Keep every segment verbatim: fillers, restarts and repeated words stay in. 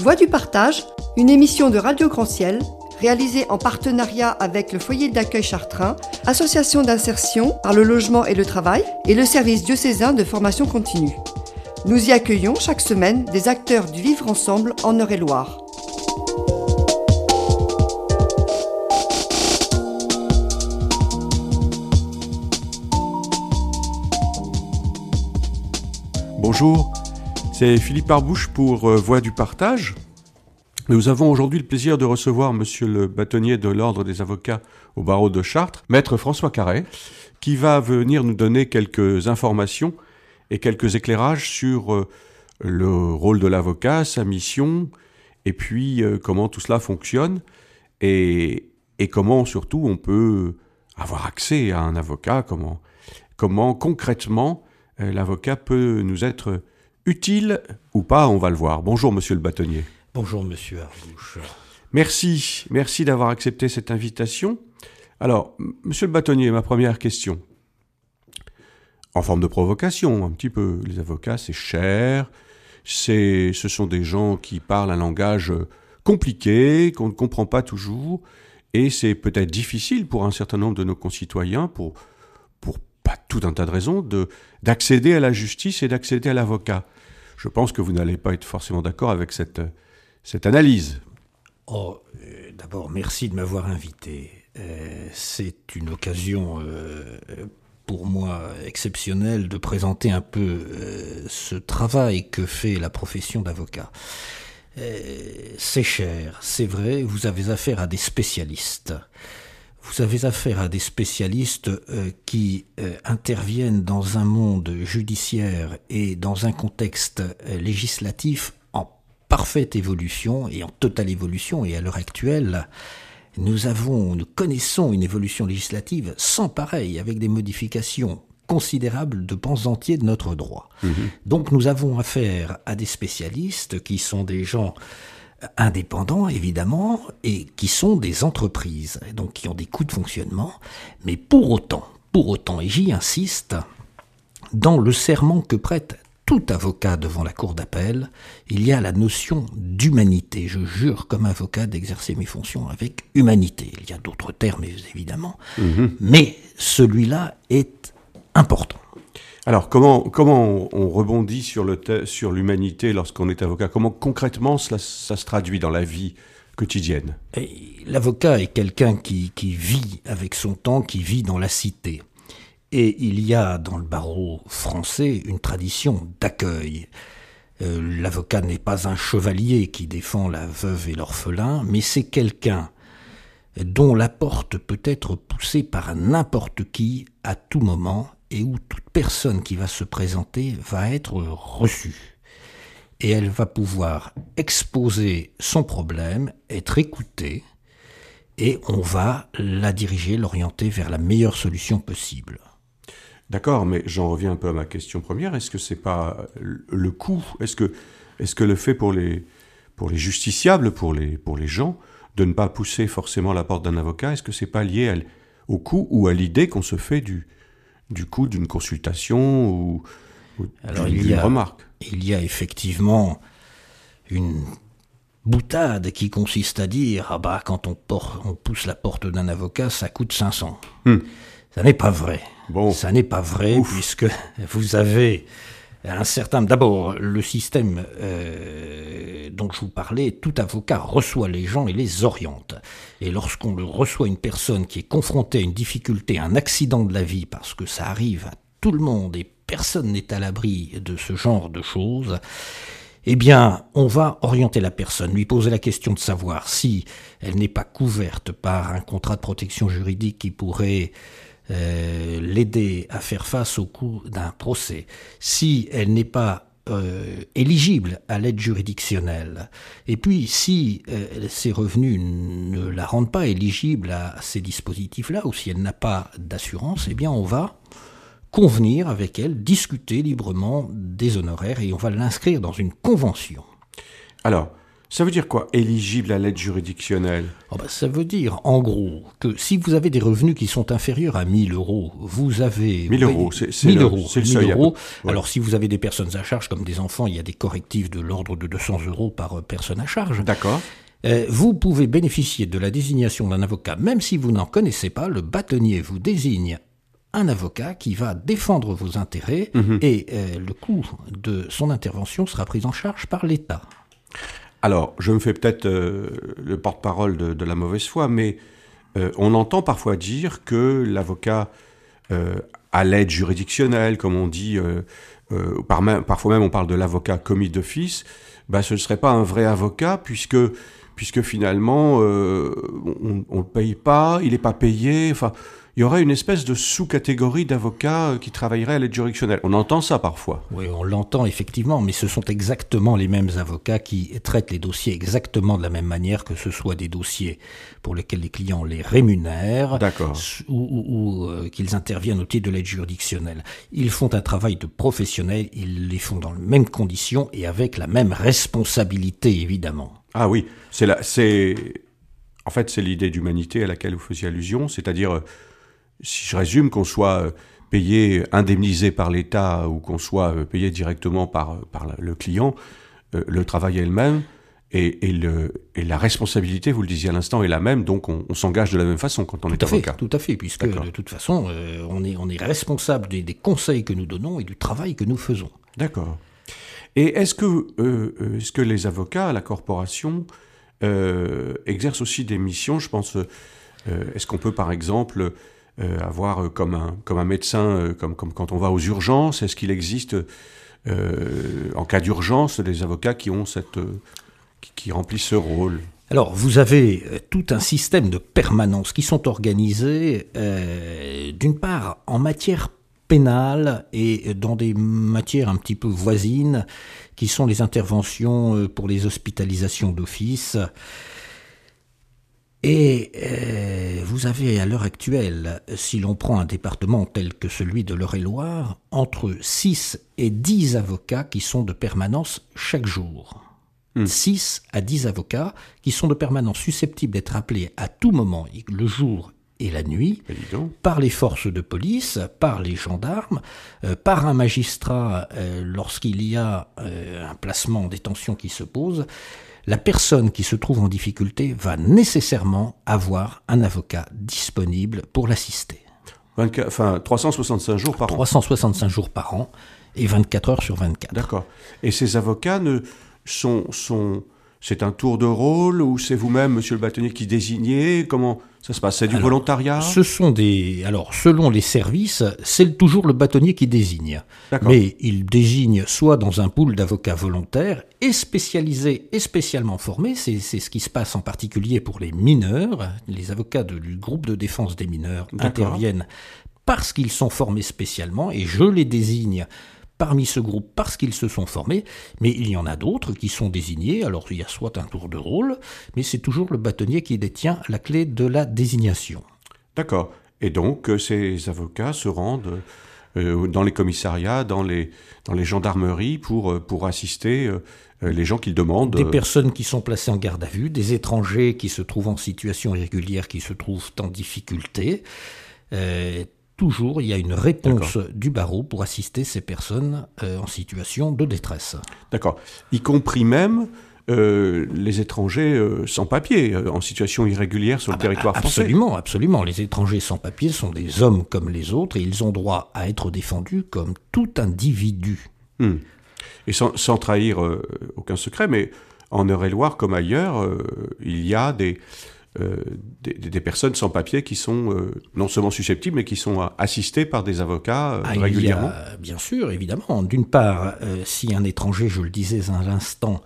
Voix du partage, une émission de Radio Grand Ciel, réalisée en partenariat avec le foyer d'accueil Chartrain, association d'insertion par le logement et le travail et le service diocésain de formation continue. Nous y accueillons chaque semaine des acteurs du vivre ensemble en Eure-et-Loire. Bonjour, c'est Philippe Arbouche pour euh, Voix du partage. Nous avons aujourd'hui le plaisir de recevoir monsieur le bâtonnier de l'Ordre des avocats au barreau de Chartres, maître François Carré, qui va venir nous donner quelques informations et quelques éclairages sur euh, le rôle de l'avocat, sa mission, et puis euh, comment tout cela fonctionne, et, et comment surtout on peut avoir accès à un avocat, comment, comment concrètement euh, l'avocat peut nous être utile ou pas, on va le voir. Bonjour monsieur le bâtonnier. Bonjour monsieur Arbouche. Merci, merci d'avoir accepté cette invitation. Alors, monsieur le bâtonnier, ma première question. En forme de provocation, un petit peu. Les avocats, c'est cher, c'est, ce sont des gens qui parlent un langage compliqué, qu'on ne comprend pas toujours, et c'est peut-être difficile pour un certain nombre de nos concitoyens, pour, pour pas tout un tas de raisons, de, d'accéder à la justice et d'accéder à l'avocat. Je pense que vous n'allez pas être forcément d'accord avec cette, cette analyse. Oh, euh, d'abord, merci de m'avoir invité. Euh, c'est une occasion euh, pour moi exceptionnelle de présenter un peu euh, ce travail que fait la profession d'avocat. Euh, c'est cher, c'est vrai, vous avez affaire à des spécialistes. Vous avez affaire à des spécialistes euh, qui euh, interviennent dans un monde judiciaire et dans un contexte euh, législatif en parfaite évolution et en totale évolution. Et à l'heure actuelle, nous avons, nous connaissons une évolution législative sans pareil, avec des modifications considérables de pans entiers de notre droit. Mmh. Donc nous avons affaire à des spécialistes qui sont des gens indépendants, évidemment, et qui sont des entreprises, donc qui ont des coûts de fonctionnement. Mais pour autant, pour autant, et j'y insiste, dans le serment que prête tout avocat devant la cour d'appel, il y a la notion d'humanité. Je jure comme avocat d'exercer mes fonctions avec humanité. Il y a d'autres termes, évidemment, mmh. mais celui-là est important. Alors, comment, comment on rebondit sur, le te- sur l'humanité lorsqu'on est avocat ? Comment concrètement cela, ça se traduit dans la vie quotidienne ? Et l'avocat est quelqu'un qui, qui vit avec son temps, qui vit dans la cité. Et il y a dans le barreau français une tradition d'accueil. Euh, l'avocat n'est pas un chevalier qui défend la veuve et l'orphelin, mais c'est quelqu'un dont la porte peut être poussée par n'importe qui à tout moment, et où toute personne qui va se présenter va être reçue. Et elle va pouvoir exposer son problème, être écoutée, et on va la diriger, l'orienter vers la meilleure solution possible. D'accord, mais j'en reviens un peu à ma question première. Est-ce que c'est pas le coût ? Est-ce que, est-ce que le fait pour les, pour les justiciables, pour les, pour les gens, de ne pas pousser forcément la porte d'un avocat, est-ce que c'est pas lié à, au coût ou à l'idée qu'on se fait du du coup d'une consultation ou, ou Alors, d'une, il y a, d'une remarque. Il y a effectivement une boutade qui consiste à dire « Ah bah, quand on, porte, on pousse la porte d'un avocat, ça coûte cinq cents. Hmm. » Ça n'est pas vrai. Bon. Ça n'est pas vrai, Ouf. puisque vous avez un certain... D'abord, le système euh, dont je vous parlais, tout avocat reçoit les gens et les oriente. Et lorsqu'on le reçoit une personne qui est confrontée à une difficulté, un accident de la vie, parce que ça arrive à tout le monde et personne n'est à l'abri de ce genre de choses, eh bien, on va orienter la personne, lui poser la question de savoir si elle n'est pas couverte par un contrat de protection juridique qui pourrait euh, l'aider à faire face au coût d'un procès, si elle n'est pas Euh, éligible à l'aide juridictionnelle. Et puis, si euh, ses revenus ne la rendent pas éligible à ces dispositifs-là, ou si elle n'a pas d'assurance, eh bien, on va convenir avec elle, discuter librement des honoraires, et on va l'inscrire dans une convention. Alors, Ça veut dire quoi, éligible à l'aide juridictionnelle? Oh ben, ça veut dire, en gros, que si vous avez des revenus qui sont inférieurs à mille euros, vous avez... mille euros, c'est, c'est mille le, euros, c'est le mille seuil. euros. Ouais. Alors, si vous avez des personnes à charge, comme des enfants, il y a des correctifs de l'ordre de deux cents euros par personne à charge. D'accord. Euh, vous pouvez bénéficier de la désignation d'un avocat, même si vous n'en connaissez pas. Le bâtonnier vous désigne un avocat qui va défendre vos intérêts mmh. et euh, le coût de son intervention sera pris en charge par l'État. Alors, je me fais peut-être euh, le porte-parole de, de la mauvaise foi, mais euh, on entend parfois dire que l'avocat euh, a l'aide juridictionnelle, comme on dit, euh, euh, par même, parfois même on parle de l'avocat commis d'office, bah, ce ne serait pas un vrai avocat puisque, puisque finalement euh, on ne le paye pas, il n'est pas payé, enfin... Il y aurait une espèce de sous-catégorie d'avocats qui travailleraient à l'aide juridictionnelle. On entend ça parfois. Oui, on l'entend effectivement, mais ce sont exactement les mêmes avocats qui traitent les dossiers exactement de la même manière, que ce soit des dossiers pour lesquels les clients les rémunèrent, D'accord. ou, ou, ou euh, qu'ils interviennent au titre de l'aide juridictionnelle. Ils font un travail de professionnels, ils les font dans les mêmes conditions et avec la même responsabilité, évidemment. Ah oui, c'est la, c'est, en fait, c'est l'idée d'humanité à laquelle vous faisiez allusion, c'est-à-dire... Si je résume, qu'on soit payé, indemnisé par l'État ou qu'on soit payé directement par, par le client, le travail est le même et, et, le, et la responsabilité, vous le disiez à l'instant, est la même, donc on, on s'engage de la même façon quand on tout est à fait, avocat. Tout à fait, puisque D'accord. de toute façon, euh, on, est, on est responsable des, des conseils que nous donnons et du travail que nous faisons. D'accord. Et est-ce que, euh, est-ce que les avocats à la corporation euh, exercent aussi des missions, je pense, euh, est-ce qu'on peut par exemple... Euh, avoir comme un, comme un médecin, euh, comme, comme quand on va aux urgences, est-ce qu'il existe, euh, en cas d'urgence, des avocats qui ont cette, euh, qui, qui remplissent ce rôle? Alors, vous avez tout un système de permanence qui sont organisés, euh, d'une part, en matière pénale et dans des matières un petit peu voisines, qui sont les interventions pour les hospitalisations d'office. Et euh, vous avez à l'heure actuelle, si l'on prend un département tel que celui de l'Eure-et-Loir, entre six et dix avocats qui sont de permanence chaque jour. Mmh. six à dix avocats qui sont de permanence susceptibles d'être appelés à tout moment, le jour et la nuit, par les forces de police, par les gendarmes, euh, par un magistrat euh, lorsqu'il y a euh, un placement en détention qui se pose. La personne qui se trouve en difficulté va nécessairement avoir un avocat disponible pour l'assister. vingt-quatre, enfin, trois cent soixante-cinq jours par an. trois cent soixante-cinq jours par an et vingt-quatre heures sur vingt-quatre. D'accord. Et ces avocats ne sont, sont, c'est un tour de rôle ou c'est vous-même, monsieur le bâtonnier, qui désignez? Comment ça se passe? C'est du alors, volontariat? Ce sont des... Alors, selon les services, c'est toujours le bâtonnier qui désigne. D'accord. Mais il désigne soit dans un pool d'avocats volontaires et spécialisés et spécialement formés. C'est, c'est ce qui se passe en particulier pour les mineurs. Les avocats de, du groupe de défense des mineurs D'accord. interviennent parce qu'ils sont formés spécialement et je les désigne parmi ce groupe parce qu'ils se sont formés, mais il y en a d'autres qui sont désignés, alors il y a soit un tour de rôle, mais c'est toujours le bâtonnier qui détient la clé de la désignation. D'accord. Et donc, ces avocats se rendent euh, dans les commissariats, dans les, dans les gendarmeries pour, pour assister euh, les gens qu'ils demandent. Des personnes qui sont placées en garde à vue, des étrangers qui se trouvent en situation irrégulière, qui se trouvent en difficulté. Euh, Toujours, il y a une réponse D'accord. du barreau pour assister ces personnes euh, en situation de détresse. D'accord. Y compris même euh, les étrangers euh, sans papier, euh, en situation irrégulière sur ah le bah, territoire français. Absolument, absolument. Les étrangers sans papier sont des hommes comme les autres et ils ont droit à être défendus comme tout individu. Hum. Et sans, sans trahir euh, aucun secret, mais en Eure-et-Loir comme ailleurs, euh, il y a des... Euh, des, des personnes sans papier qui sont euh, non seulement susceptibles, mais qui sont euh, assistées par des avocats euh, ah, régulièrement. Il y a, bien sûr, évidemment. D'une part, euh, si un étranger, je le disais à l'instant,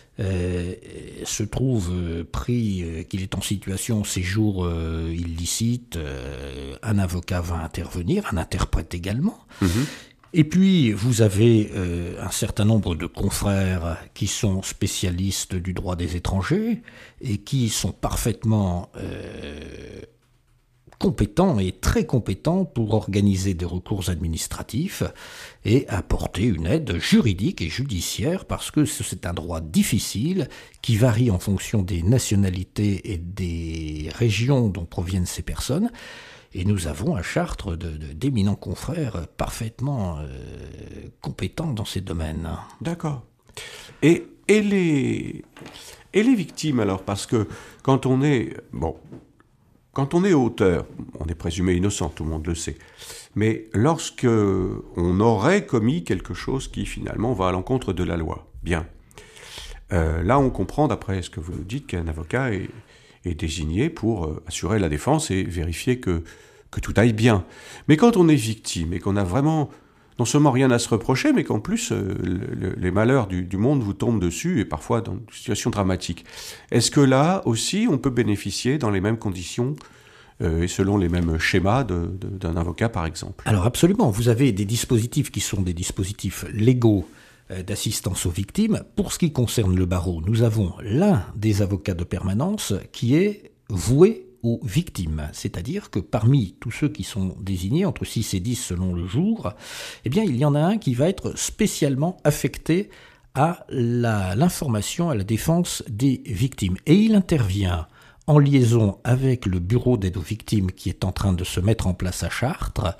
euh, se trouve euh, pris, euh, qu'il est en situation séjour euh, illicite, euh, un avocat va intervenir, un interprète également. Mm-hmm. Et puis, vous avez euh, un certain nombre de confrères qui sont spécialistes du droit des étrangers et qui sont parfaitement euh, compétent et très compétent pour organiser des recours administratifs et apporter une aide juridique et judiciaire parce que c'est un droit difficile qui varie en fonction des nationalités et des régions dont proviennent ces personnes. Et nous avons à Chartres de, de, d'éminents confrères parfaitement euh, compétents dans ces domaines. D'accord. Et, et, les, et les victimes alors, parce que quand on est... Bon, quand on est auteur, on est présumé innocent, tout le monde le sait. Mais lorsque on aurait commis quelque chose qui finalement va à l'encontre de la loi, bien. Euh, là, on comprend, d'après ce que vous nous dites, qu'un avocat est, est désigné pour euh, assurer la défense et vérifier que, que tout aille bien. Mais quand on est victime et qu'on a vraiment non seulement rien à se reprocher, mais qu'en plus euh, le, les malheurs du, du monde vous tombent dessus et parfois dans des situations dramatiques, est-ce que là aussi on peut bénéficier dans les mêmes conditions euh, et selon les mêmes schémas de, de, d'un avocat par exemple ? Alors absolument, vous avez des dispositifs qui sont des dispositifs légaux d'assistance aux victimes. Pour ce qui concerne le barreau, nous avons l'un des avocats de permanence qui est voué aux victimes, c'est-à-dire que parmi tous ceux qui sont désignés, entre six et dix selon le jour, eh bien il y en a un qui va être spécialement affecté à la, l'information, à la défense des victimes. Et il intervient en liaison avec le bureau d'aide aux victimes qui est en train de se mettre en place à Chartres,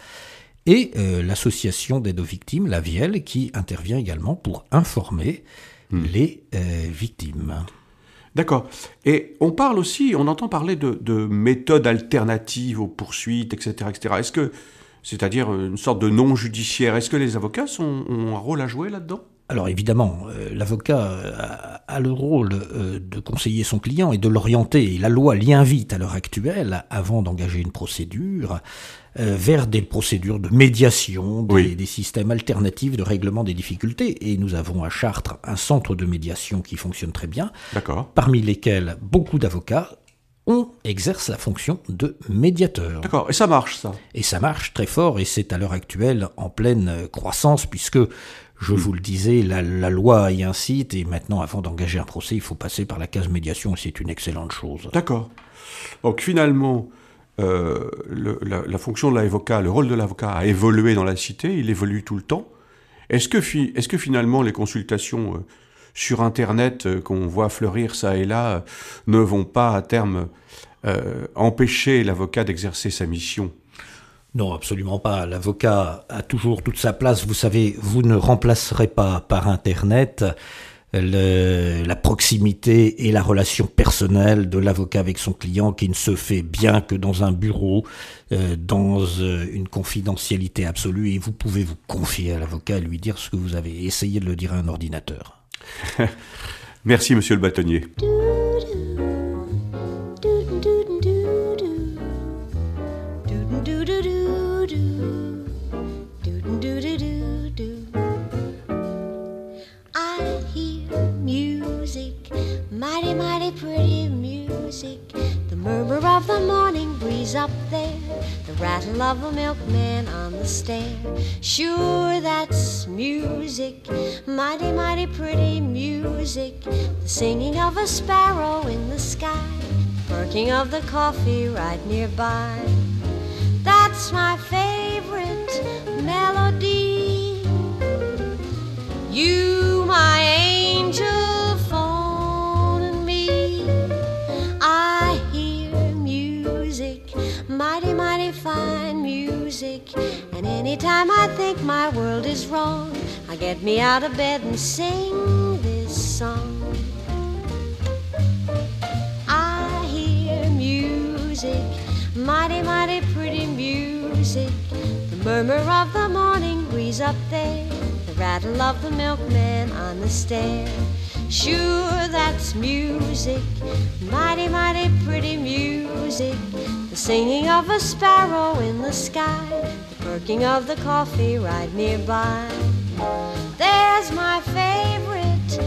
et euh, l'association d'aide aux victimes, la V I E L, qui intervient également pour informer mmh. les euh, victimes. D'accord. Et on parle aussi, on entend parler de, de méthodes alternatives aux poursuites, et cetera, et cetera. Est-ce que, c'est-à-dire une sorte de non judiciaire, est-ce que les avocats sont, ont un rôle à jouer là-dedans ? Alors évidemment, euh, l'avocat a, a le rôle euh, de conseiller son client et de l'orienter. La loi l'y invite à l'heure actuelle, avant d'engager une procédure, euh, vers des procédures de médiation, des, oui. des systèmes alternatifs de règlement des difficultés. Et nous avons à Chartres un centre de médiation qui fonctionne très bien, D'accord. parmi lesquels beaucoup d'avocats on exerce la fonction de médiateur. D'accord, et ça marche ça ? Et ça marche très fort, et c'est à l'heure actuelle en pleine croissance, puisque... Je vous le disais, la, la loi y incite, et maintenant, avant d'engager un procès, il faut passer par la case médiation, et c'est une excellente chose. D'accord. Donc finalement, euh, le, la, la fonction de l'avocat, le rôle de l'avocat a évolué dans la cité, il évolue tout le temps. Est-ce que, fi, est-ce que finalement les consultations euh, sur Internet euh, qu'on voit fleurir ça et là euh, ne vont pas à terme euh, empêcher l'avocat d'exercer sa mission ? Non, absolument pas. L'avocat a toujours toute sa place. Vous savez, vous ne remplacerez pas par Internet le, la proximité et la relation personnelle de l'avocat avec son client qui ne se fait bien que dans un bureau, euh, dans euh, une confidentialité absolue. Et vous pouvez vous confier à l'avocat et lui dire ce que vous avez. Essayez de le dire à un ordinateur. Merci, monsieur le bâtonnier. Mighty, mighty pretty music. The murmur of the morning breeze up there, the rattle of a milkman on the stair. Sure, that's music. Mighty, mighty pretty music. The singing of a sparrow in the sky, the perking of the coffee right nearby. That's my favorite melody. You, my angel, mighty, mighty fine music. And anytime I think my world is wrong, I get me out of bed and sing this song. I hear music, mighty, mighty pretty music. The murmur of the morning breeze up there, the rattle of the milkman on the stair. Sure, that's music, mighty, mighty pretty music. The singing of a sparrow in the sky, the perking of the coffee right nearby. There's my favorite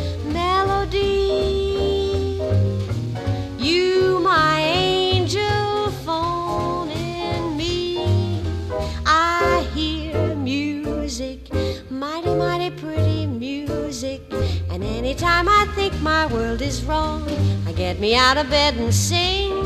melody. You, my angel, phone in me. I hear music, mighty, mighty pretty music. And anytime I think my world is wrong, I get me out of bed and sing